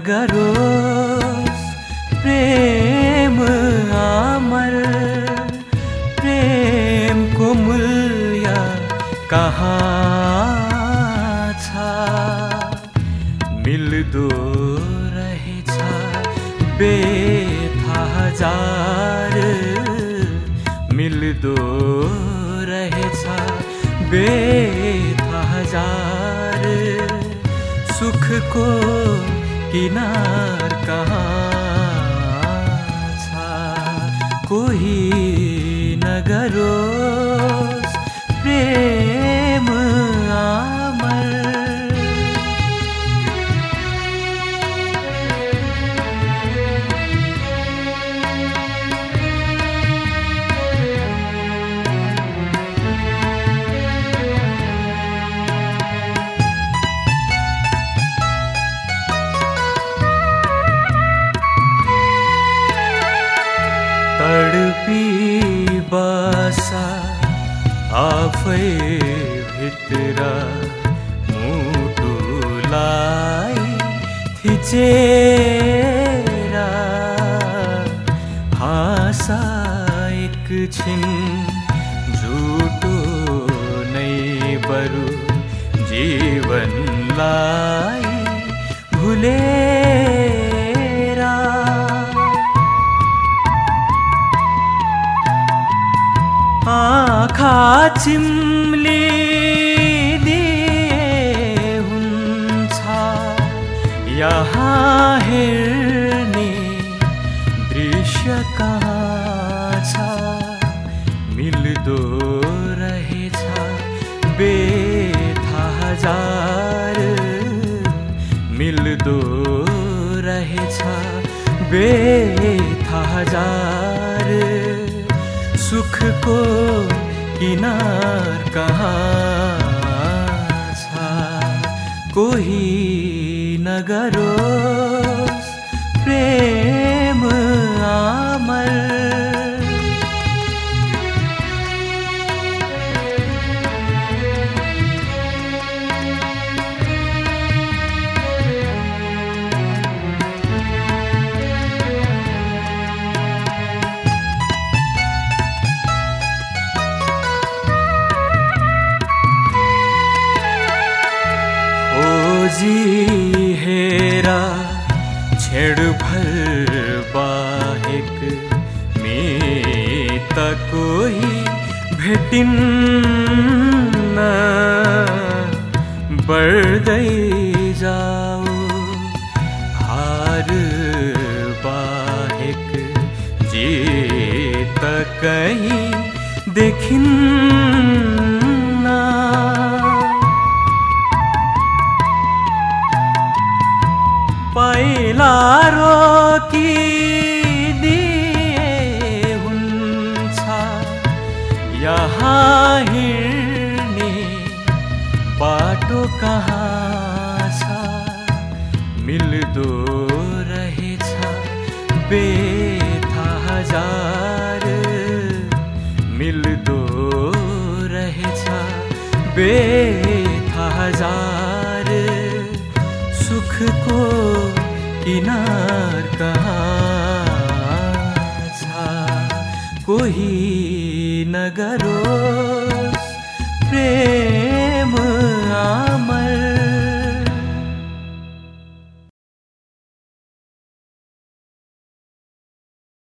नगरोस् प्रेम अमर प्रेमको मूल्य कहाँ छ मिल्दो रहेछ बेथा हजार मिल्दो रहेछ बेथा हजार सुखको किनार कहाँ छ कोही नगरोस् प्रेम अमर तडपी बसा आफै भित्र मुटुलाई थिचेर हाँसा एकछिन झुटो नै बरु जीवनलाई भुलेर आँखा चिम्लिदिए हुन्छ यहाँ हेर्ने दृश्य कहाँ छ मिल्दो रहेछ बेथा हजार मिल्दो रहेछ बेथा हजार सुखको किनार कहाँ छ कोही नगरोस् प्रेम अमर जी हेरा छेड भर बाहेक मित कोही भेटिन्न बढ्दै जाऊ हार बाहेक जीत कहीं देखिन्न पहिला रोकिदिए हुन्छ यहाँ हिँड्ने बाटो कहाँ छ मिल्दो रहेछ बेथा हजार मिल्दो रहेछ बेथा हजार सुखको किनार कहाँ छ कोही नगरोस् प्रेम